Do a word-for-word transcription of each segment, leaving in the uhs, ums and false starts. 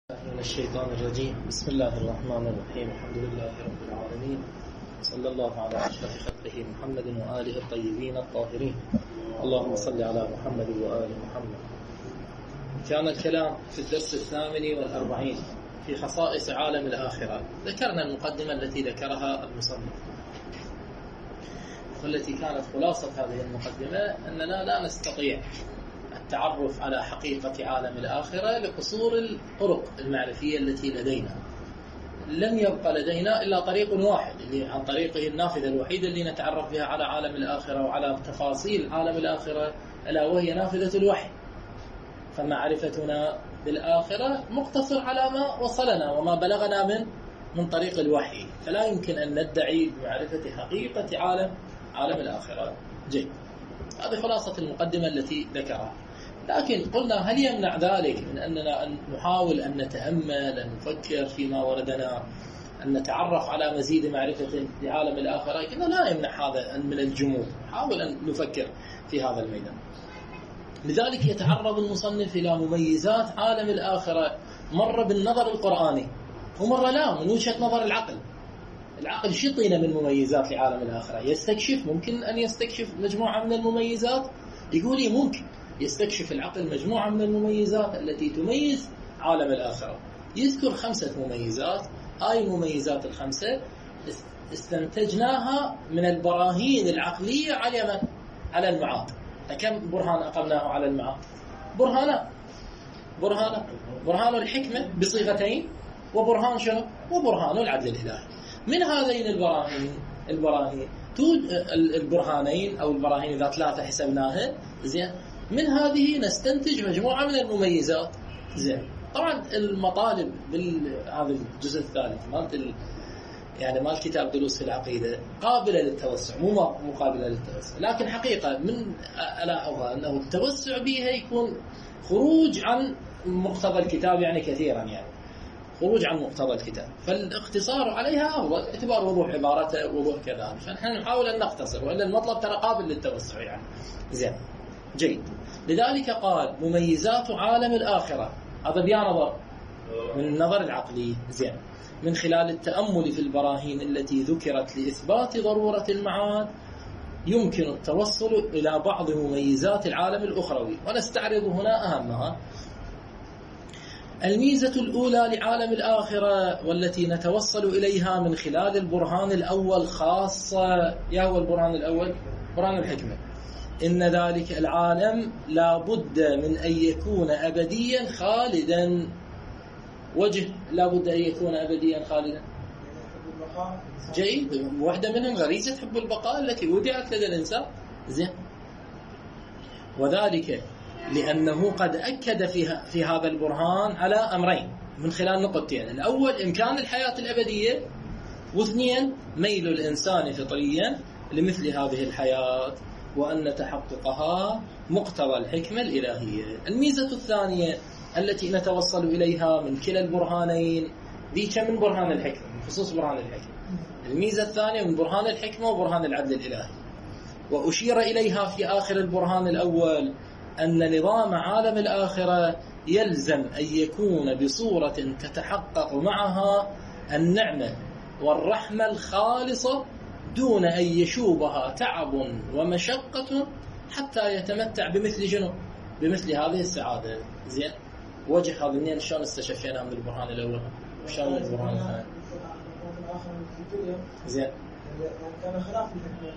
من الشيطان الرجيم. بسم الله الرحمن الرحيم. الحمد لله رب العالمين، صلى الله على أشرف خلقه محمد وآله الطيبين الطاهرين. اللهم صل على محمد وآل محمد. كان الكلام في الدرس الثامن والأربعين في خصائص عالم الآخرة. ذكرنا المقدمة التي ذكرها المصنف، والتي كانت خلاصة هذه المقدمة أننا لا نستطيع التعرف على حقيقة عالم الآخرة لقصور الطرق المعرفية التي لدينا. لم يبقى لدينا إلا طريق واحد، اللي عن طريقه النافذة الوحيدة اللي نتعرف بها على عالم الآخرة وعلى تفاصيل عالم الآخرة، ألا وهي نافذة الوحي. فمعرفتنا بالآخرة مقتصر على ما وصلنا وما بلغنا من من طريق الوحي، فلا يمكن أن ندعي بمعرفة حقيقة عالم عالم الآخرة. جيد، هذه خلاصة المقدمة التي ذكرها. لكن قلنا هل يمنع ذلك من أننا أن نحاول أن نتأمل، أن نفكر فيما وردنا، أن نتعرف على مزيد معرفة لعالم الآخرة؟ قلنا لا يمنع هذا من الجمود، نحاول أن نفكر في هذا الميدان. لذلك يتعرض المصنف إلى مميزات عالم الآخرة، مرة بالنظر القرآني ومرة لا من وجهة نظر العقل. العقل شطينا من مميزات لعالم الآخرة، يستكشف، ممكن أن يستكشف مجموعة من المميزات. يقول لي ممكن يستكشف العقل مجموعة من المميزات التي تميز عالم الآخرة. يذكر خمسة مميزات. هاي المميزات الخمسة استنتجناها من البراهين العقلية على من؟ على المعاد. كم برهان أقمناه على المعاد؟ برهان برهان برهان الحكمة بصيغتين، وبرهان شنو؟ وبرهان العدل الإلهي. من هذين البراهين البراهين البرهانين أو البراهين إذا ثلاثة حسبناها زين، من هذه نستنتج مجموعة من المميزات. زين، طبعا المطالب بهذا الجزء الثالث مالت ال... يعني مال كتاب دروس في العقيدة قابلة للتوسع، مو مو قابلة للتوسع، لكن حقيقة من ألاحظها أنه التوسع بها يكون خروج عن مقتضى الكتاب، يعني كثيرا يعني خروج عن مقتضى الكتاب، فالاقتصار عليها أفضل اعتبار وضوح عبارته وضوح كذا. فنحن نحاول أن نقتصر، وإلا المطلب ترى قابل للتوسع يعني. زين، جيد. لذلك قال مميزات عالم الآخرة، هذا بيان نظر من النظر العقلي. زين، من خلال التأمل في البراهين التي ذكرت لإثبات ضرورة المعاد يمكن التوصل إلى بعض مميزات العالم الأخروي، ونستعرض هنا أهمها. الميزة الأولى لعالم الآخرة والتي نتوصل إليها من خلال البرهان الأول خاصة، يا هو البرهان الأول؟ برهان الحكمة. إن ذلك العالم لا بد من أن يكون أبديا خالدا. وجه لا بد أن يكون أبديا خالدا. جيد، واحدة منهم غريزة حب البقاء التي ودعت لدى الإنسان. زين، وذلك لأنه قد أكد فيها في هذا البرهان على أمرين من خلال نقطتين. الأول إمكان الحياة الأبدية، واثنين ميل الإنسان فطريا لمثل هذه الحياة، وأن تحققها مقتضى الحكمة الإلهية. الميزة الثانية التي نتوصل إليها من كلا البرهانين، ذيك من برهان الحكمة، من خصوص برهان الحكمة. الميزة الثانية من برهان الحكمة وبرهان العدل الإلهي. وأشير إليها في آخر البرهان الأول أن نظام عالم الآخرة يلزم أن يكون بصورة تتحقق معها النعمة والرحمة الخالصة دون أن يشوبها تعب ومشقة حتى يتمتع بمثل جنو بمثل هذه السعادة. زين، وجه هذا النين شلون استشفينا من البرهان الأول وشلون من البرهان الثاني؟ زين، كان خلاف الحكمة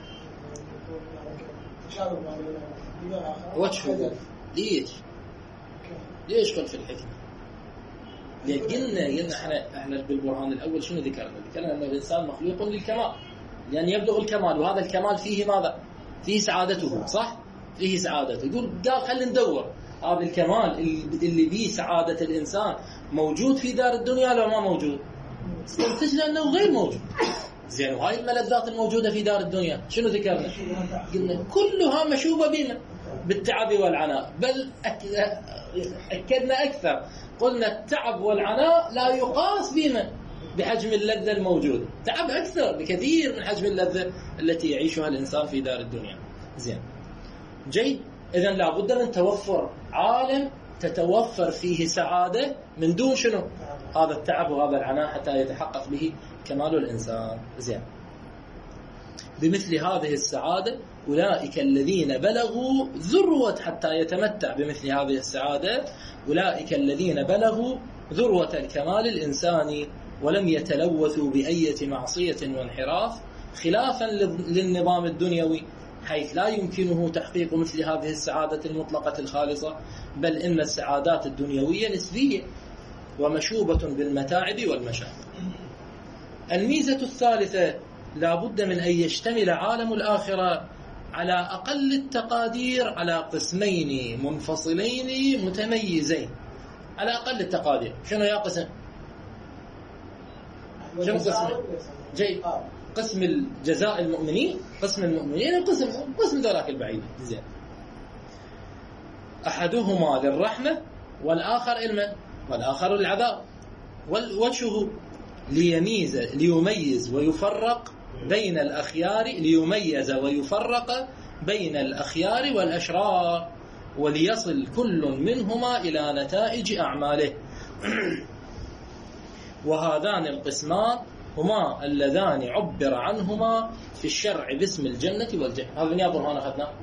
تشابه مع وجه ليش ليش قل في الحكمة؟ لأن قلنا قلنا احنا احنا بالبرهان الأول شنو ذكرنا؟ ذكرنا أن الإنسان مخلوق للكمال، لأن يبلغ الكمال، وهذا الكمال فيه ماذا؟ فيه سعادته، صح؟ فيه سعادته. يقول قال خلينا ندور هذا الكمال اللي فيه سعادة الإنسان موجود في دار الدنيا لو ما موجود؟ استنتجنا أنه غير موجود. زين، وهاي الملذات الموجودة في دار الدنيا شنو ذكرنا؟ قلنا كلها مشوبة بما بالتعب والعناء، بل أكدنا أكثر، قلنا التعب والعناء لا يقاس بما بحجم اللذة الموجودة، تعب أكثر بكثير من حجم اللذة التي يعيشها الإنسان في دار الدنيا. زين، جيد. إذن لابد من توفر عالم تتوفر فيه سعادة من دون شنو؟ هذا التعب وهذا العناء حتى يتحقق به كمال الإنسان. زين. بمثل هذه السعادة أولئك الذين بلغوا ذروة حتى يتمتع بمثل هذه السعادة أولئك الذين بلغوا ذروة الكمال الإنساني ولم يتلوثوا بأية معصية وانحراف، خلافا للنظام الدنيوي حيث لا يمكنه تحقيق مثل هذه السعادة المطلقة الخالصة، بل إن السعادات الدنيوية نسبية ومشوبة بالمتاعب والمشاق. الميزة الثالثة: لا بد من أن يشتمل عالم الآخرة على أقل التقادير على قسمين منفصلين متميزين. على أقل التقادير شنو يا قسم؟ شنو قسم؟ جيد. قسم الجزاء المؤمنين، قسم المؤمنين، قسم قسم ذراك البعيد. زين. أحدهما للرحمة والآخر المن والآخر العذاب. والوجه ليميز ليميز ويفرق بين الأخيار ليميز ويفرق بين الأخيار والأشرار وليصل كل منهما إلى نتائج أعماله. وهذان القسمان هما اللذان عبر عنهما في الشرع باسم الجنة والجنة. هذا يا برهان أخذنا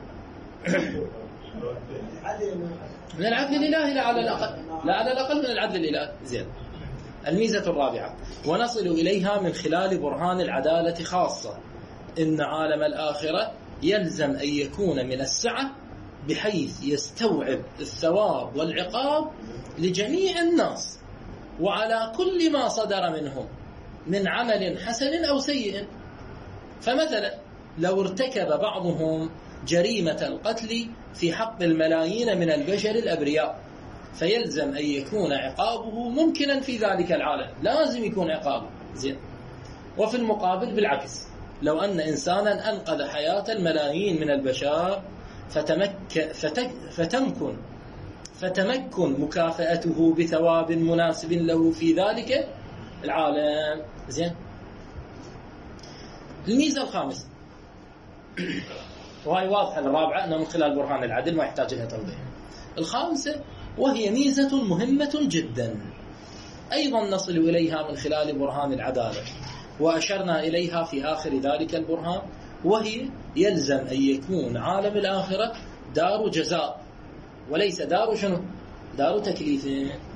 من العدل الإلهي لا على الأقل لا على الأقل من العدل الإلهي. زين. الميزة الرابعة: ونصل إليها من خلال برهان العدالة خاصة، إن عالم الآخرة يلزم أن يكون من السعة بحيث يستوعب الثواب والعقاب لجميع الناس وعلى كل ما صدر منهم من عمل حسن أو سيء. فمثلا لو ارتكب بعضهم جريمة القتل في حق الملايين من البشر الأبرياء فيلزم أن يكون عقابه ممكنا في ذلك العالم، لازم يكون عقابه. زين. وفي المقابل بالعكس، لو أن إنسانا أنقذ حياة الملايين من البشر فتمك فتك فتمكن فتمكن مكافأته بثواب مناسب له في ذلك العالم. زين. الميزة الخامسة وهي واضحة، الرابعة أنه من خلال برهان العدل ما يحتاج لها توضيح. الخامسة وهي ميزة مهمة جدا أيضا نصل إليها من خلال برهان العدالة، وأشرنا إليها في آخر ذلك البرهان، وهي يلزم أن يكون عالم الآخرة دار جزاء وليس دار شنو؟ دار تكليف.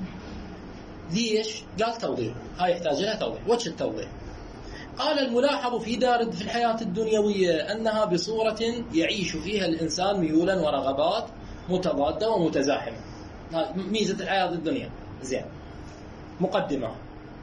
ليش؟ قال توضيح، هاي يحتاج لها توضيح. وجه التوضيح: قال الملاحظ في دار في الحياة الدنيوية أنها بصورة يعيش فيها الإنسان ميولا ورغبات متضادة ومتزاحمة. ميزة الحياة الدنيا. زين. مقدمة: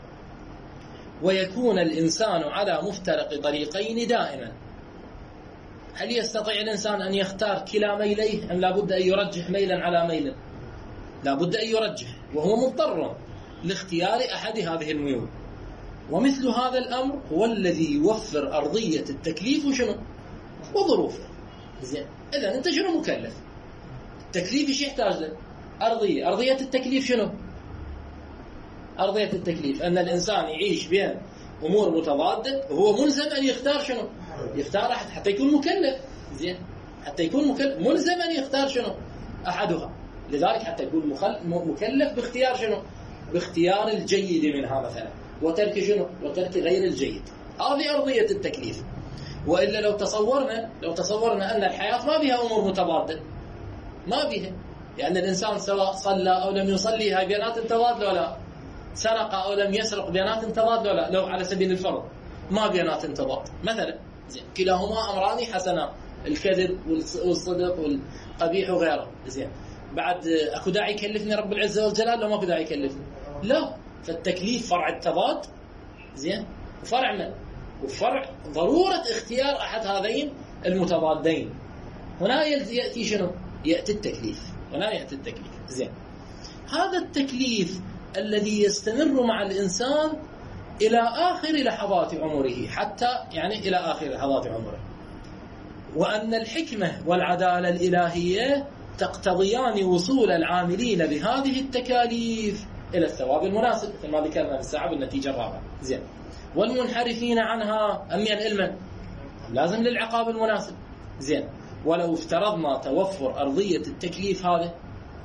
ويكون الإنسان على مفترق طريقين دائما. هل يستطيع الإنسان أن يختار كلا ميليه أم لابد أن يرجح ميلا على ميل؟ لابد أن يرجح، وهو مضطر لاختيار أحد هذه الميول. ومثل هذا الأمر هو الذي يوفر أرضية التكليف وشنو؟ وظروفه. زين. إذن أنت شنو مكلف؟ التكليف إيش يحتاج له؟ أرضية. أرضية التكليف شنو؟ أرضية التكليف أن الإنسان يعيش بين أمور متضادة وهو ملزم أن يختار شنو؟ يختار أحد حتى يكون مكلف. زين. حتى يكون مكلف ملزم أن يختار شنو؟ أحدها. لذلك حتى يكون مكلف باختيار شنو؟ باختيار الجيد منها مثلا، وترك شنو؟ وترك غير الجيد. هذه أرضية التكليف. وإلا لو تصورنا لو تصورنا أن الحياة ما بها أمور متضادة، ما بها، يعني الإنسان سواء صلى أو لم يصلي هاي بيانات تضاد ولا، سرق أو لم يسرق بيانات تضاد ولا، لو على سبيل الفرض ما بيانات تضاد مثلا. زين. كلاهما أمران حسنا، الكذب والصدق والقبيح وغيره. زين. بعد أكو داعي يكلفني رب العزة والجلال لو ما أكو داعي يكلفني؟ لا. فالتكليف فرع التضاد. زين. وفرع من؟ وفرع ضرورة اختيار أحد هذين المتضادين. هنا يأتي شنو؟ يأتي التكليف. هنا يأتي التكليف. زين. هذا التكليف الذي يستمر مع الإنسان إلى آخر لحظات عمره، حتى يعني إلى آخر لحظات عمره. وأن الحكمة والعدالة الإلهية تقتضيان وصول العاملين بهذه التكاليف إلى الثواب المناسب، مثل ما ذكرنا في الساعة بالنتيجة الرابعة. زين. والمنحرفين عنها أميا علما لازم للعقاب المناسب. زين. ولو افترضنا توفر أرضية التكليف هذا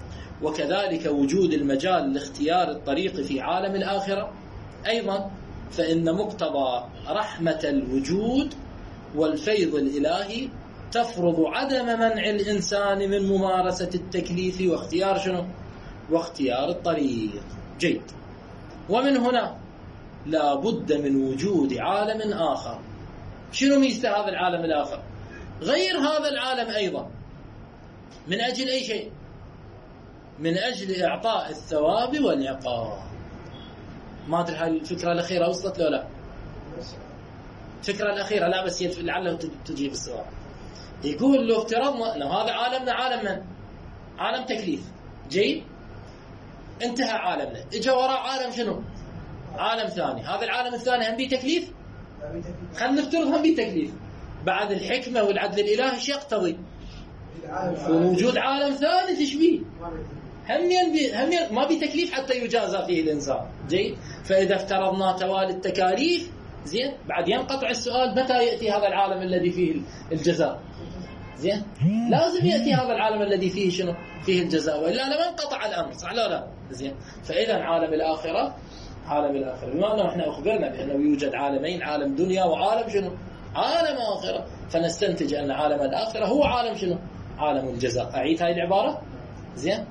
وكذلك وجود المجال لاختيار الطريق في عالم الآخرة أيضا، فإن مقتضى رحمة الوجود والفيض الإلهي تفرض عدم منع الإنسان من ممارسة التكليف واختيار شنو؟ واختيار الطريق. جيد. ومن هنا لا بد من وجود عالم آخر. شنو ميزة هذا العالم الآخر؟ غير هذا العالم أيضا من أجل أي شيء؟ من أجل إعطاء الثواب والعقاب. ما أدري هاي الفكرة الأخيرة وصلت له لا؟ الفكرة الأخيرة لا بس لعله تجيب السؤال. يقول له افترضنا أنه هذا عالمنا عالم من؟ عالم تكليف. جيد. انتهى عالمنا، اجا وراء عالم شنو؟ عالم ثاني. هذا العالم الثاني هم بيه تكليف؟ خلينا نفترض هم بيه تكليف. بعد الحكمة والعدل الإلهي ايش يقتضي؟ وجود عالم ثالث ايش بيه؟ هم ينبي هم ين... ما بيه تكليف حتى يجازى فيه الإنسان. جيد. فإذا افترضنا توالي التكاليف زين، بعد ينقطع السؤال متى يأتي هذا العالم الذي فيه الجزاء؟ زين، لازم يأتي هذا العالم الذي فيه شنو؟ فيه الجزاء، وإلا لما انقطع الأمر. صح لا لا؟ زين. فإذا عالم الآخرة، عالم الآخرة بما أنه احنا أخبرنا بأنه يوجد عالمين، عالم دنيا وعالم شنو؟ عالم آخرة، فنستنتج أن عالم الآخرة هو عالم شنو؟ عالم الجزاء. أعيد هاي العبارة. زين.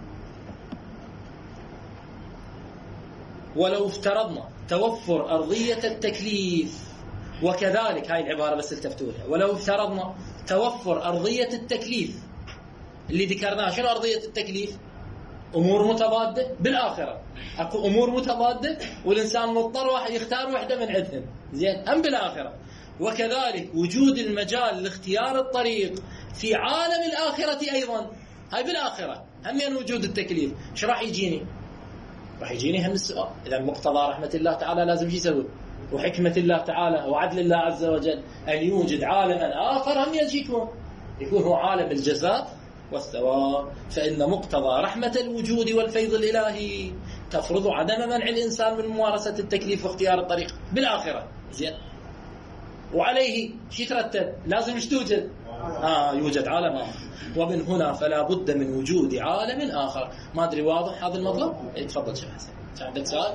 ولو افترضنا توفر أرضية التكليف، وكذلك هاي العبارة بس التفتولها، ولو افترضنا توفر أرضية التكليف اللي ذكرناها. شنو أرضية التكليف؟ أمور متضادة بالآخرة، أكو أمور متضادة والإنسان مضطر واحد يختار واحدة من عندهم. زين. أم بالآخرة. وكذلك وجود المجال لاختيار الطريق في عالم الآخرة أيضا. هاي بالآخرة هم ين وجود التكليف. ايش راح يجيني؟ راح يجيني هم السؤال. إذا مقتضى رحمة الله تعالى لازم شو يسوي؟ وحكمة الله تعالى وعدل الله عز وجل أن يوجد عالما آخر هم يجيكم يكون هو عالم الجزاء والثواب. فإن مقتضى رحمة الوجود والفيض الإلهي تفرض عدم منع الإنسان من ممارسة التكليف واختيار الطريق بالآخرة. زين. وعليه شي ترتب؟ لازم ايش توجد؟ آه يوجد عالم آخر. ومن هنا فلا بد من وجود عالم آخر. ما أدري واضح هذا المطلب؟ إيه تفضل شيخ حسن. عندك سؤال؟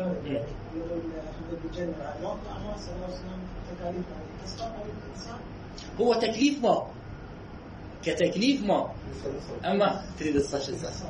هو تكليف ما كتكليف ما أما تريد الصش الزاس.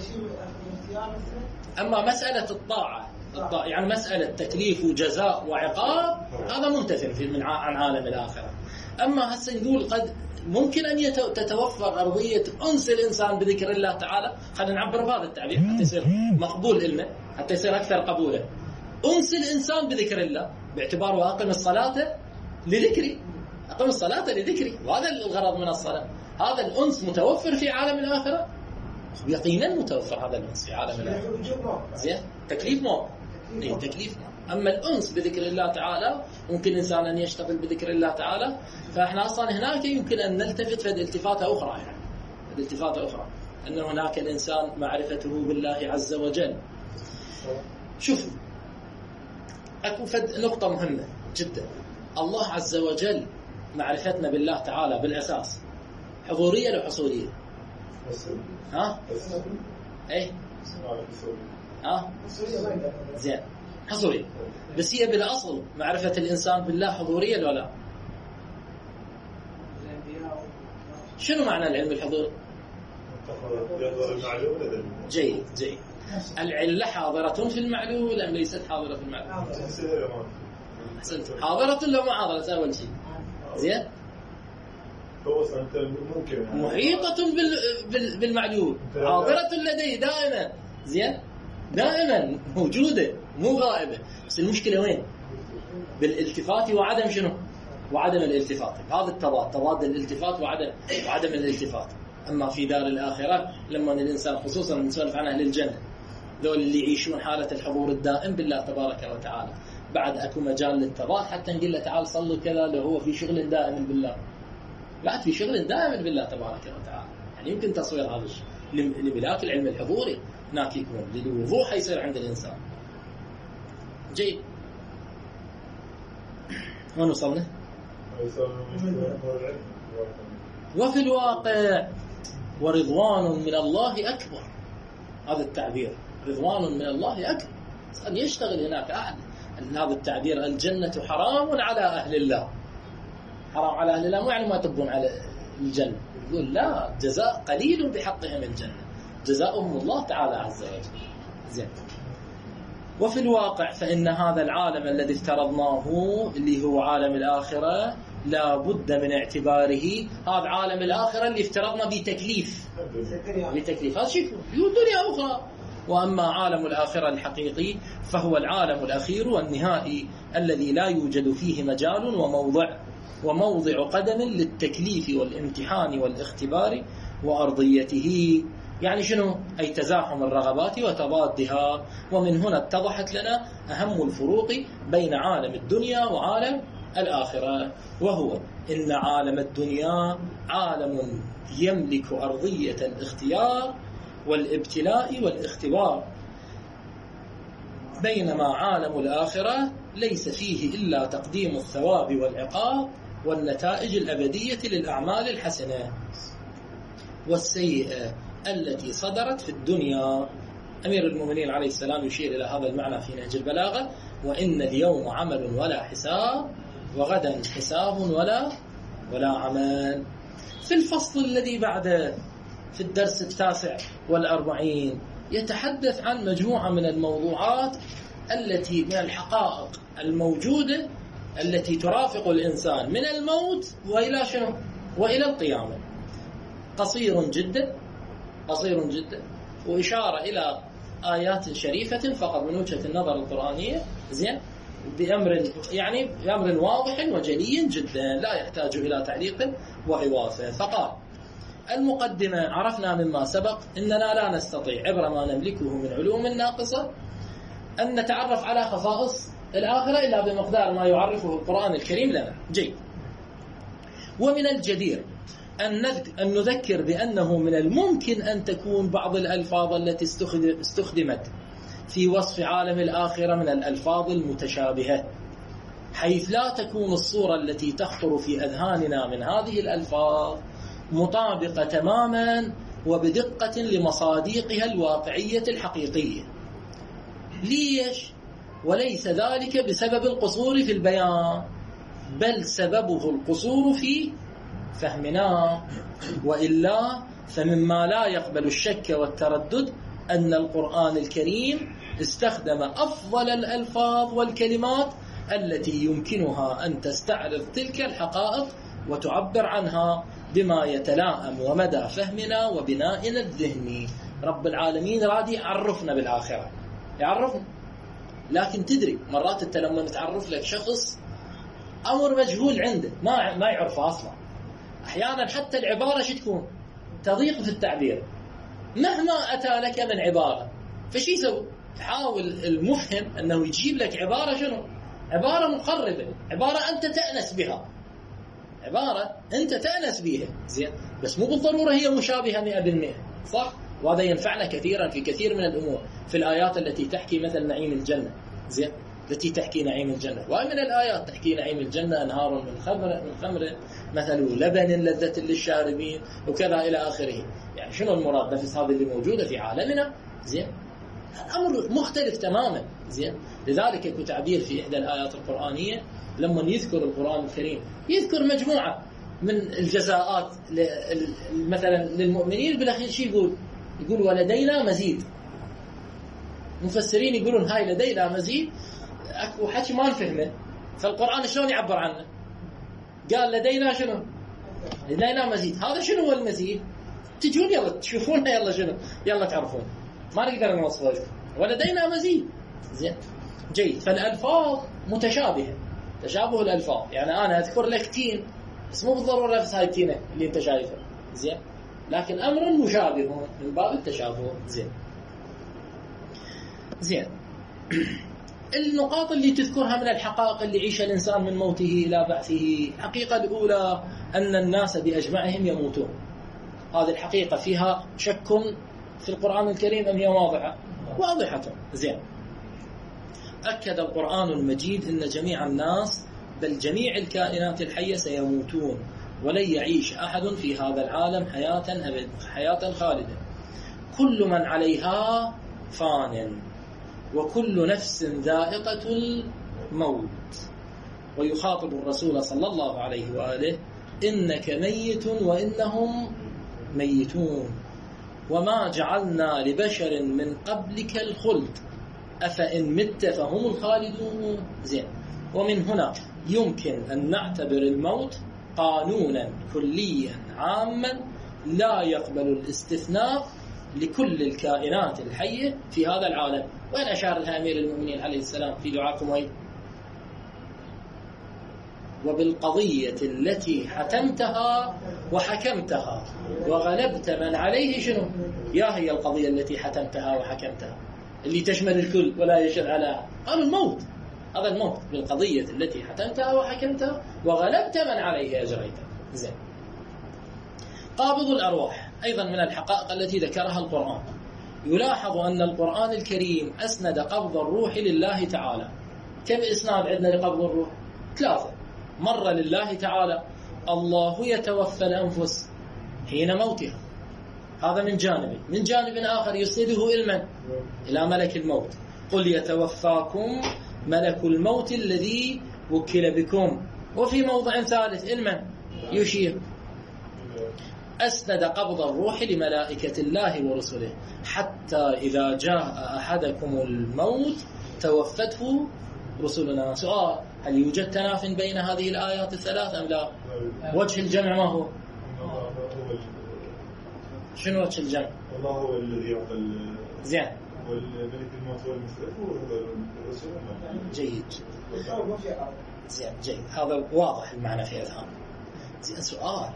أما مسألة الطاعة الطاعة يعني مسألة تكليف وجزاء وعقاب هذا منتفر في من عن عالم الآخرة. أما هسه نقول قد ممكن أن تتوفر أرضية أنس الإنسان بذكر الله تعالى. خلينا نعبر بهذا التعبير حتى يصير مقبول علمه، حتى يصير أكثر قبولا. أنس الإنسان بذكر الله باعتباره أقم الصلاة لذكري، أقم الصلاة لذكري، وهذا الغرض من الصلاة. هذا الأنس متوفر في عالم الآخرة يقينا، متوفر هذا الأنس في عالم الآخرة. زين. تكليف مو إيه تكليف مو. أما الأنس بذكر الله تعالى ممكن إنسان أن يشتغل بذكر الله تعالى. فإحنا أصلا هناك يمكن أن نلتفت في التفاتة أخرى، يعني التفاتة أخرى أن هناك الإنسان معرفته بالله عز وجل. شوف أكو فد نقطة مهمة جدا. الله عز وجل معرفتنا بالله تعالى بالأساس حضورية لو حصولية؟ ها؟ إيه؟ ها؟ زين حضورية. بس هي بالأصل معرفة الإنسان بالله حضورية ولا لا؟ شنو معنى العلم الحضوري؟ جيد جيد. العلة حاضرة في المعلول أم ليست حاضرة في المعلول؟ أحسنت. حاضرة لو ما حاضرة أول شيء. زين. محيطة بالمعلول، حاضرة لديه دائما. زين. دائما موجودة مو غائبة. بس المشكلة وين؟ بالالتفات وعدم شنو؟ وعدم الالتفات. هذا التضاد، تضاد الالتفات وعدم وعدم الالتفات. أما في دار الآخرة لما الإنسان خصوصا نسولف عن أهل الجنة دول اللي يعيشون حالة الحضور الدائم بالله تبارك وتعالى، بعد أكو مجال للتضاد حتى نقول له تعال صلوا كذا لو هو في شغل دائم بالله، بعد في شغل دائم بالله تبارك وتعالى. يعني يمكن تصوير هذا الشيء لملاك العلم الحضوري هناك يكون للوضوح يصير عند الإنسان. جيد. وين وصلنا؟ وفي الواقع ورضوان من الله أكبر. هذا التعبير رضوان من الله أكبر، أن يشتغل هناك أحد. هذا التعبير الجنة حرام على أهل الله، حرام على أهل الله مو يعني ما يطبون على الجنة، يقول لا، جزاء قليل بحقهم الجنة، جزاؤهم الله تعالى عز وجل. زين. وفي الواقع فإن هذا العالم الذي افترضناه اللي هو عالم الآخرة لا بد من اعتباره هذا عالم الآخرة اللي افترضنا بتكليف بتكليف هذا شيء دنيا أخرى. وأما عالم الآخرة الحقيقي فهو العالم الأخير والنهائي الذي لا يوجد فيه مجال وموضع وموضع قدم للتكليف والامتحان والاختبار وأرضيته. يعني شنو؟ أي تزاحم الرغبات وتضادها. ومن هنا اتضحت لنا أهم الفروق بين عالم الدنيا وعالم الآخرة، وهو إن عالم الدنيا عالم يملك أرضية الاختيار والابتلاء والاختبار، بينما عالم الآخرة ليس فيه إلا تقديم الثواب والعقاب والنتائج الأبدية للأعمال الحسنة والسيئة التي صدرت في الدنيا. أمير المؤمنين عليه السلام يشير إلى هذا المعنى في نهج البلاغة: وإن اليوم عمل ولا حساب وغدا حساب ولا ولا عمل. في الفصل الذي بعده في الدرس التاسع والأربعين يتحدث عن مجموعة من الموضوعات التي من الحقائق الموجودة التي ترافق الإنسان من الموت وإلى شنو؟ وإلى القيامة. قصير جدا قصير جدا وإشارة إلى آيات شريفة فقط من وجهة النظر القرآنية. زين، بأمر يعني بأمر واضح وجلي جدا لا يحتاج إلى تعليق وإضافة. فقال: المقدمة: عرفنا مما سبق أننا لا نستطيع عبر ما نملكه من علوم ناقصة أن نتعرف على خصائص الآخرة إلا بمقدار ما يعرفه القرآن الكريم لنا. جيد. ومن الجدير أن نذكر بأنه من الممكن أن تكون بعض الألفاظ التي استخدمت في وصف عالم الآخرة من الألفاظ المتشابهة، حيث لا تكون الصورة التي تخطر في أذهاننا من هذه الألفاظ مطابقة تماما وبدقة لمصادقها الواقعية الحقيقية. ليش؟ وليس ذلك بسبب القصور في البيان، بل سببه القصور في فهمنا. وإلا فمما لا يقبل الشك والتردد أن القرآن الكريم استخدم أفضل الألفاظ والكلمات التي يمكنها أن تستعرض تلك الحقائق وتعبر عنها بما يتلائم ومدى فهمنا وبنائنا الذهني. رب العالمين راد يعرفنا بالآخرة، يعرفنا، لكن تدري مرات أنت لما نتعرف لك شخص أمر مجهول عنده ما ما يعرفه أصلا، أحيانا حتى العبارة شو تكون تضيق في التعبير مهما أتى لك من عبارة. فشي يسوي؟ تحاول المفهم أنه يجيب لك عبارة شنو؟ عبارة مقربة، عبارة أنت تأنس بها، عبارة أنت تأنس بها. زين، بس مو بالضرورة هي مشابهة مئة بالمئة، صح؟ وهذا ينفعنا كثيرا في كثير من الأمور، في الآيات التي تحكي مثل نعيم الجنة. زين، التي تحكي نعيم الجنة، ومن الآيات تحكي نعيم الجنة: أنهار من خمر من خمر مثل لبن لذة للشاربين وكذا إلى آخره. يعني شنو المراد؟ نفس هذه اللي موجودة في عالمنا. زين، الأمر مختلف تماما. زين، لذلك يكون تعبير في إحدى الآيات القرآنية لما يذكر القرآن الكريم يذكر مجموعة من الجزاءات مثلا للمؤمنين، بالأخير شيء يقول؟ يقول: ولدينا مزيد. مفسرين يقولون هاي لدينا مزيد أكو حكي ما نفهمه، فالقرآن شلون يعبر عنه؟ قال لدينا شنو؟ لدينا مزيد. هذا شنو هو المزيد؟ تجون يلا تشوفونه، يلا شنو، يلا تعرفون، ما نقدر نوصفه لكم. ولدينا مزيد. زين، جيد. فالألفاظ متشابهة، تشابه الألفاظ. يعني أنا أذكر لك تين بس مو بالضرورة نفس هاي التينة اللي أنت شايفها. زين، لكن أمر مشابه من باب التشابه. زين زين النقاط اللي تذكرها من الحقائق اللي يعيش الإنسان من موته إلى بعثه: الحقيقة الأولى أن الناس بأجمعهم يموتون. هذه الحقيقة فيها شك في القرآن الكريم أم هي واضحة؟ واضحة. زين، أكد القرآن المجيد أن جميع الناس بل جميع الكائنات الحية سيموتون ولن يعيش أحد في هذا العالم حياة أبد حياة خالدة. كل من عليها فان وكل نفس ذائقة الموت. ويخاطب الرسول صلى الله عليه وآله: إنك ميت وإنهم ميتون وما جعلنا لبشر من قبلك الخلد أفإن مت فهم الخالدون. زين. ومن هنا يمكن أن نعتبر الموت قانونا كليا عاما لا يقبل الاستثناء لكل الكائنات الحية في هذا العالم. وين أشار لها أمير المؤمنين عليه السلام في دعاء كميل؟ وبالقضية التي حتمتها وحكمتها وغلبت من عليه شنو؟ يا هي القضية التي حتمتها وحكمتها اللي تشمل الكل ولا يشل على هذا الموت. هذا الموت بالقضية التي حتمتها وحكمتها وغلبت من عليه أجريته. زين. قابض الأرواح أيضا من الحقائق التي ذكرها القرآن. يلاحظ أن القرآن الكريم أسند قبض الروح لله تعالى. كم إسناد عندنا لقبض الروح؟ ثلاثة. مرة لله تعالى: الله يتوفى الأنفس حين موتها، هذا من جانب. من جانب آخر يسنده إلى من؟ إلى ملك الموت: قل يتوفاكم ملك الموت الذي وكل بكم. وفي موضع ثالث إلى من؟ يشير. أسند قبض الروح لملائكة الله ورسله حتى إذا جاء أحدكم الموت توفته رسلنا. سؤال: هل يوجد تناف بين هذه الآيات الثلاث أم لا؟ وجه الجمع ما هو؟ شنو وجه الجمع؟ الله هو الذي يعطى. زين. والملك الموت هو المستلف والرسول. جيد. زين جيد. هذا واضح المعنى في أذهان. زين. سؤال: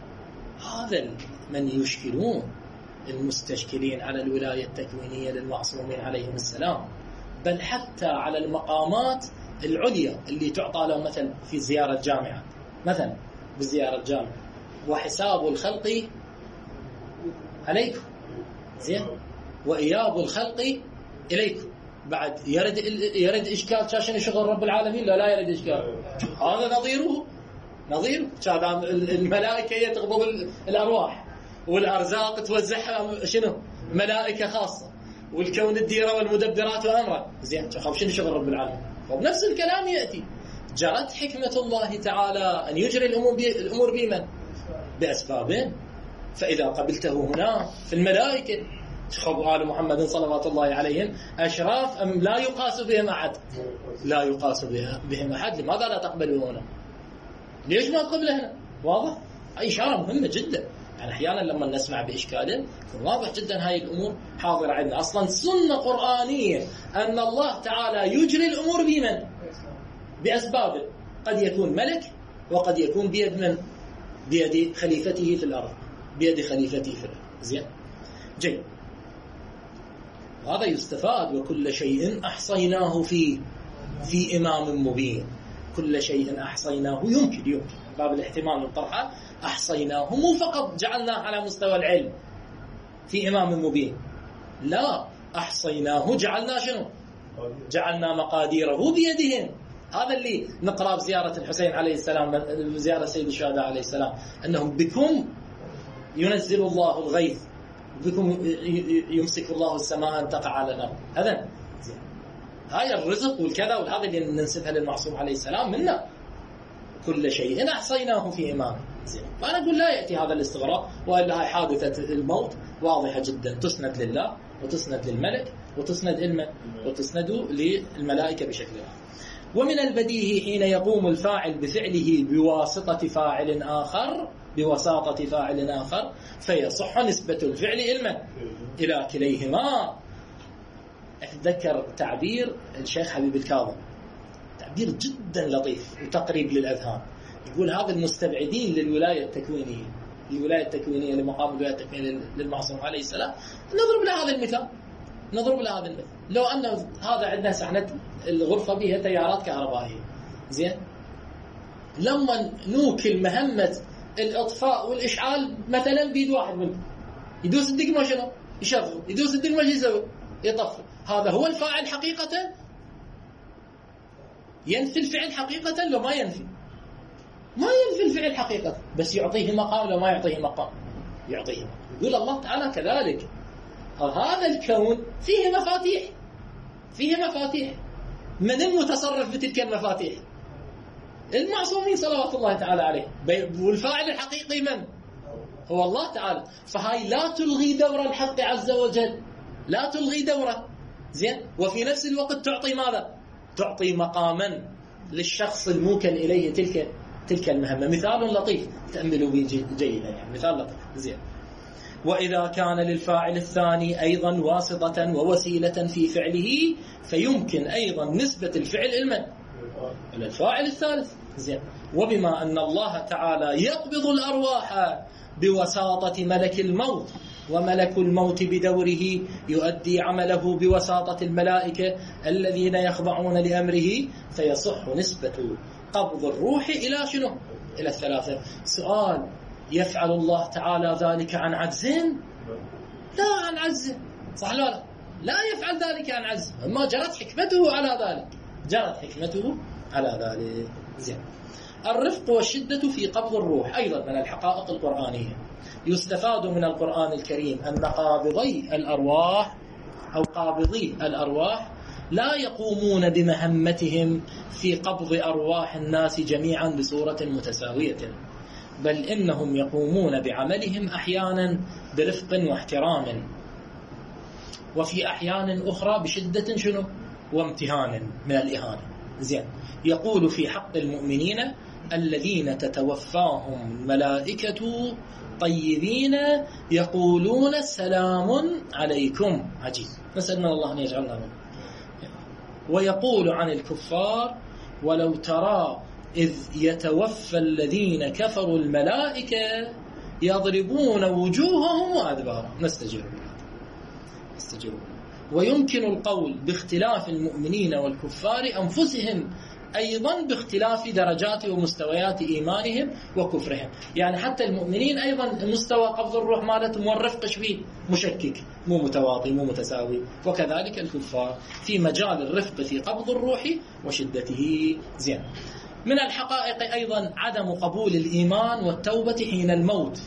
هذا من يشكلون المستشكلين على الولاية التكوينية للمعصومين عليهم السلام، بل حتى على المقامات العليا اللي تعطى لهم، مثلا في زيارة جامعة، مثلا بزيارة جامعة: وحساب الخلق عليكم، زين، وإياب الخلق إليكم. بعد يرد يرد إشكال شاشن شغل رب العالمين؟ لا لا يرد إشكال. هذا نظيره نظير كان الملائكة يتغضب الأرواح والأرزاق توزعها شنو؟ ملائكة خاصة، والكون الديرة والمدبرات وأمره. زين. شوف شنو شغل رب العالمين. وبنفس الكلام يأتي: جرت حكمة الله تعالى أن يجري الأمور الأمور بمن؟ بأسباب. فإذا قبلته هنا في الملائكة، خب آل محمد صلوات الله عليهم أشراف أم لا يقاس بهم أحد؟ لا يقاس بهم أحد. لماذا لا تقبلوا هنا؟ ليش ما تقبل هنا؟ واضح؟ أي إشارة مهمة جدا. يعني أحيانا لما نسمع بإشكال واضح جدا هاي الأمور حاضرة عندنا. أصلا سنة قرآنية أن الله تعالى يجري الأمور بمن؟ بأسباب. قد يكون ملك وقد يكون بيد من؟ بيد خليفته في الأرض، بيد خليفته في الأرض. زين. جيد. هذا يستفاد: وكل شيء أحصيناه في في إمام مبين. كل شيء أحصيناه يمكن يمكن باب الاحتمال والطرحة. أحصيناه مو فقط جعلناه على مستوى العلم في إمام مبين، لا، أحصيناه جعلنا شنو؟ جعلنا مقاديره بيدهم. هذا اللي نقرأ بزيارة الحسين عليه السلام، بزيارة سيد الشهداء عليه السلام، أنهم بكم ينزل الله الغيث، بكم يمسك الله السماء أن تقع على الأرض. هذا هاي الرزق والكذا والهذا اللي ننسبها للمعصوم عليه السلام منا. كل شيء أحصيناه في إمام. زين. فأنا أقول لا يأتي هذا الاستغراق، وإلا هاي حادثة الموت واضحة جدا، تسند لله وتسند للملك وتسند إلمه وتسند للملائكة بشكل عام. ومن البديهي حين يقوم الفاعل بفعله بواسطة فاعل آخر بواسطة فاعل آخر فيصح نسبة الفعل إلمه إلى كليهما. أتذكر تعبير الشيخ حبيب الكاظم، تعبير جدا لطيف وتقريب للأذهان. يقول: هذا المستبعدين للولاية التكوينية، الولاية التكوينية لمقام الولاية التكوينية للمعصوم عليه السلام، نضرب له هذا المثال نضرب له هذا المثال لو أن هذا عندنا سحنة الغرفة بها تيارات كهربائية، زين، لما نوكل مهمة الإطفاء والإشعال مثلا بيد واحد منهم، يدوس الدقمة شنو؟ يشغل، يدوس الدقمة شو يسوي؟ يطفي. هذا هو الفاعل حقيقة؟ ينفي الفعل حقيقة لو ما ينفي؟ ما ينفي الفعل حقيقة، بس يعطيه مقام لو ما يعطيه مقام؟ يعطيه. يقول الله تعالى كذلك: هذا الكون فيه مفاتيح، فيه مفاتيح. من المتصرف بتلك المفاتيح؟ المعصومين صلوات الله تعالى عليه. والفاعل الحقيقي من؟ هو الله تعالى. فهاي لا تلغي دور الحق عز وجل، لا تلغي دوره، زين. وفي نفس الوقت تعطي ماذا؟ تعطي مقاما للشخص الموكل إليه تلك تلك المهمة. مثال لطيف تأملوا به جيدا، يعني مثال لطيف، زين. وإذا كان للفاعل الثاني أيضا واسطة ووسيلة في فعله فيمكن أيضا نسبة الفعل إلى من؟ الفاعل الثالث، زين. وبما أن الله تعالى يقبض الأرواح بوساطة ملك الموت، وملك الموت بدوره يؤدي عمله بوساطة الملائكة الذين يخضعون لأمره، فيصح نسبة قبض الروح إلى شنو؟ إلى الثلاثة. سؤال: يفعل الله تعالى ذلك عن عجز؟ لا عن عجز، صح ولا لا؟ لا يفعل ذلك عن عجز، أما جرت حكمته على ذلك، جرت حكمته على ذلك، زين. الرفق والشدة في قبض الروح أيضا من الحقائق القرآنية. يستفاد من القرآن الكريم أن قابضي الأرواح أو قابضي الأرواح لا يقومون بمهمتهم في قبض أرواح الناس جميعا بصورة متساوية، بل إنهم يقومون بعملهم أحيانا برفق واحترام، وفي أحيان أخرى بشدة شنو؟ وامتهان من الإهانة، زين. يقول في حق المؤمنين: الذين تتوفاهم الملائكة طيبين يقولون سلام عليكم. عجيب، نسأل الله أن يجعلنا منه. ويقول عن الكفار: ولو ترى إذ يتوفى الذين كفروا الملائكة يضربون وجوههم وأدبارهم. نستجيب نستجيب. ويمكن القول باختلاف المؤمنين والكفار أنفسهم أيضا باختلاف درجات ومستويات إيمانهم وكفرهم. يعني حتى المؤمنين أيضا مستوى قبض الروح مالتهم والرفق شبيه مشكك، مو متواطي، مو متساوي. وكذلك الكفار في مجال الرفق في قبض الروح وشدته، زين. من الحقائق أيضا عدم قبول الإيمان والتوبة حين الموت،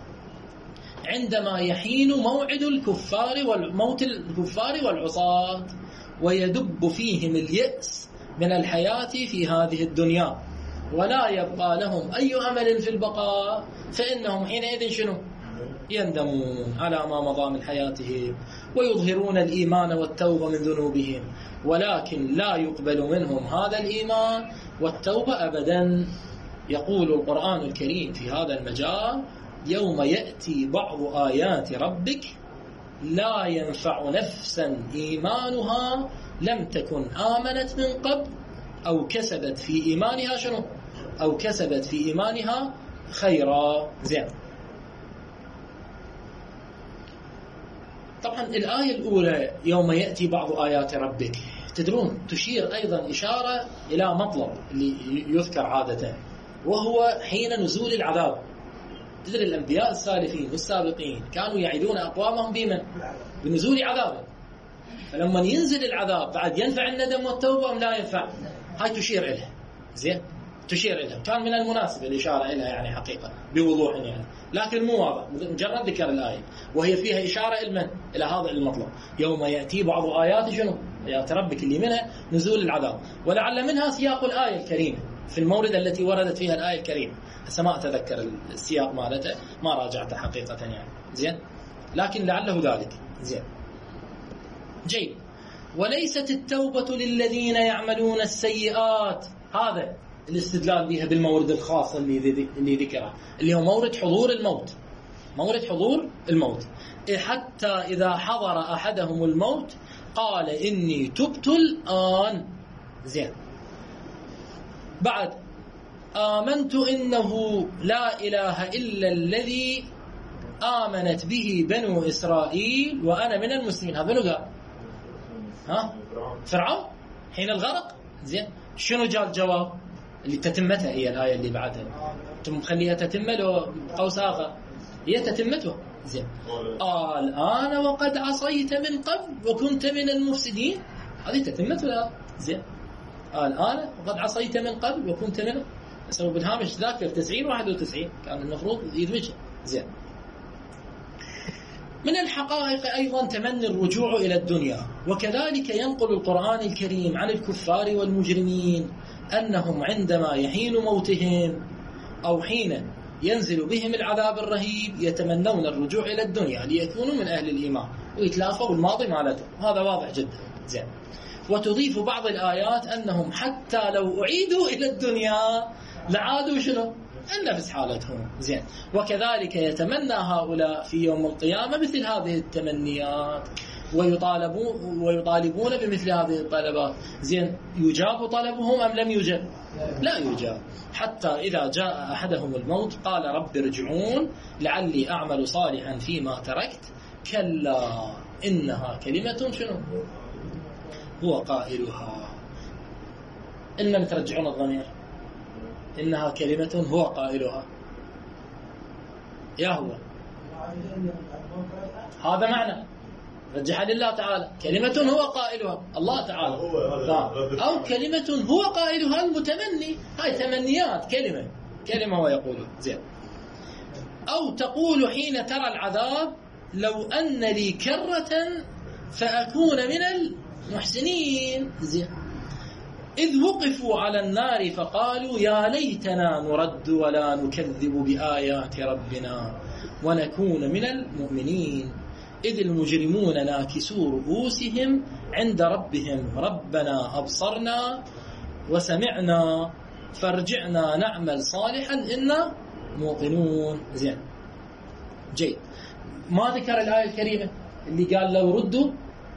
عندما يحين موعد الكفار والموت الكفار والعصاة، ويدب فيهم اليأس من الحياة في هذه الدنيا، ولا يبقى لهم أي أمل في البقاء، فإنهم حينئذ شنو؟ يندمون على ما مضى من حياتهم، ويظهرون الإيمان والتوبة من ذنوبهم، ولكن لا يقبل منهم هذا الإيمان والتوبة أبدا. يقول القرآن الكريم في هذا المجال: يوم يأتي بعض آيات ربك لا ينفع نفسا إيمانها لم تكن آمنت من قبل أو كسبت في إيمانها شنو؟ أو كسبت في إيمانها خيرا، زين. طبعا الآية الأولى يوم يأتي بعض آيات ربك، تدرون تشير أيضا إشارة إلى مطلب اللي يذكر عادة، وهو حين نزول العذاب. تدري الأنبياء السالفين والسابقين كانوا يعيدون أقوامهم بمن؟ بنزول عذاب. فلما ينزل العذاب بعد ينفع الندم والتوبة أم لا ينفع؟ هاي تشير إليها، زين، تشير إليها. كان من المناسب الإشارة إليها يعني حقيقة بوضوح يعني، لكن مو واضح، مجرد ذكر الآية، وهي فيها إشارة إلى من؟ إلى هذا المطلب. يوم يأتي بعض آيات شنو؟ آيات ربك اللي منها نزول العذاب، ولعل منها سياق الآية الكريمة في المورد التي وردت فيها الآية الكريمة. هسه ما أتذكر السياق مالته، ما راجعته حقيقة يعني، زين، لكن لعله ذلك، زين، جيد. وليست التوبة للذين يعملون السيئات، هذا الاستدلال بها بالمورد الخاص اللي اللي ذكره، اللي هو مورد حضور الموت، مورد حضور الموت. حتى إذا حضر أحدهم الموت قال إني تبت الآن، زين. بعد آمنت إنه لا إله إلا الذي آمنت به بنو إسرائيل وأنا من المسلمين. هذا منو قال؟ ها؟ فرعون حين الغرق، زين. شنو جاء الجواب؟ اللي تتمتها هي الآية اللي بعدها، ثم خليها تتم له قوس آخر، هي تتمته، زين. قال الآن وقد عصيت من قبل وكنت من المفسدين، هذه تتمتها، زين. قال الآن وقد عصيت من قبل وكنت من، اسمه بالهامش ذاكر تسعين واحد وتسعين كان المفروض يدمجها، زين. من الحقائق أيضا تمني الرجوع إلى الدنيا، وكذلك ينقل القرآن الكريم عن الكفار والمجرمين أنهم عندما يحين موتهم أو حين ينزل بهم العذاب الرهيب يتمنون الرجوع إلى الدنيا ليكونوا من أهل الإيمان ويتلافوا الماضي مالتهم. هذا واضح جدا. زين. وتضيف بعض الآيات أنهم حتى لو أعيدوا إلى الدنيا لعادوا شنو؟ النفس حالتهم. زين. وكذلك يتمنى هؤلاء في يوم القيامة مثل هذه التمنيات ويطالبون ويطالبون بمثل هذه الطلبات. زين. يجاب طلبهم أم لم يجاب؟ لا يجاب. حتى إذا جاء أحدهم الموت قال رب ارجعون لعلي أعمل صالحا فيما تركت كلا إنها كلمة شنو هو قائلها. إن لم ترجعون الضمير إنها كلمة هو قائلها. يا هو هذا معنى رجح لله تعالى كلمة هو قائلها الله تعالى، أو كلمة هو قائلها المتمني. هاي تمنيات كلمة كلمة هو يقولها. زين. أو تقول حين ترى العذاب لو أن لي كرة فأكون من المحسنين. زين. إذ وقفوا على النار فقالوا يا ليتنا نرد ولا نكذب بآيات ربنا ونكون من المؤمنين إذ المجرمون ناكسوا رؤوسهم عند ربهم ربنا أبصرنا وسمعنا فارجعنا نعمل صالحا إنا موقنون. زين. جيد. ما ذكر الآية الكريمة اللي قال لو ردوا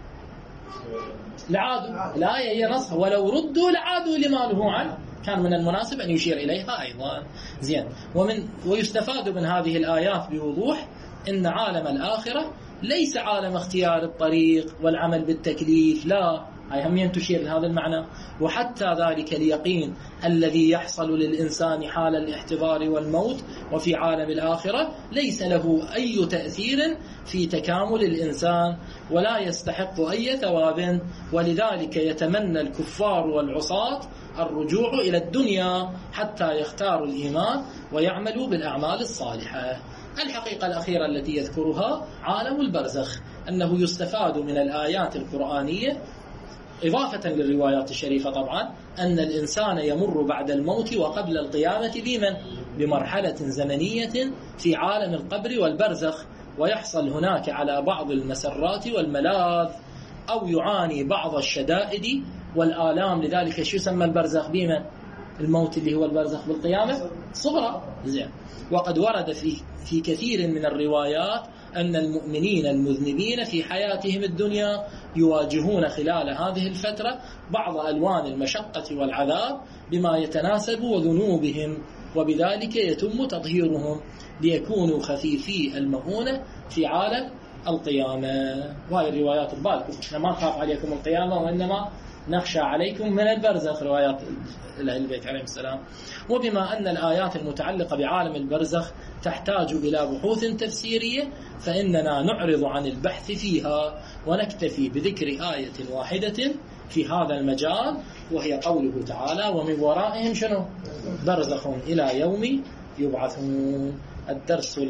لعادوا. الآية هي نصها ولو ردوا لعادوا لما نهوا عنه. كان من المناسب أن يشير إليها أيضا. زين. ومن ويستفاد من هذه الآيات بوضوح إن عالم الآخرة ليس عالم اختيار الطريق والعمل بالتكليف، لا، هي هم تشير لهذا المعنى. وحتى ذلك اليقين الذي يحصل للإنسان حال الاحتضار والموت وفي عالم الآخرة ليس له أي تأثير في تكامل الإنسان ولا يستحق أي ثواب، ولذلك يتمنى الكفار والعصاة الرجوع إلى الدنيا حتى يختاروا الإيمان ويعملوا بالأعمال الصالحة. الحقيقة الأخيرة التي يذكرها عالم البرزخ، أنه يستفاد من الآيات القرآنية إضافة للروايات الشريفة طبعا أن الإنسان يمر بعد الموت وقبل القيامة بمن؟ بمرحلة زمنية في عالم القبر والبرزخ، ويحصل هناك على بعض المسرات والملاذ أو يعاني بعض الشدائد والآلام. لذلك شو يسمى البرزخ بمن؟ الموت اللي هو البرزخ بالقيامة صغرى. زين. وقد ورد في في كثير من الروايات أن المؤمنين المذنبين في حياتهم الدنيا يواجهون خلال هذه الفترة بعض ألوان المشقة والعذاب بما يتناسب وذنوبهم، وبذلك يتم تطهيرهم ليكونوا خفيفي المؤونة في عالم القيامة. وهذه الروايات البالكم احنا ما نخاف عليكم القيامة وإنما نخشى عليكم من البرزخ، روايات أهل البيت عليهم السلام. وبما أن الآيات المتعلقة بعالم البرزخ تحتاج إلى بحوث تفسيرية فإننا نعرض عن البحث فيها ونكتفي بذكر آية واحدة في هذا المجال، وهي قوله تعالى ومن ورائهم شنو؟ برزخ إلى يوم يبعثون. الدرس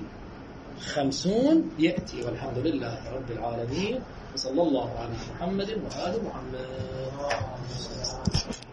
الخمسون يأتي والحمد لله رب العالمين، وصلى الله على محمد وآل محمد.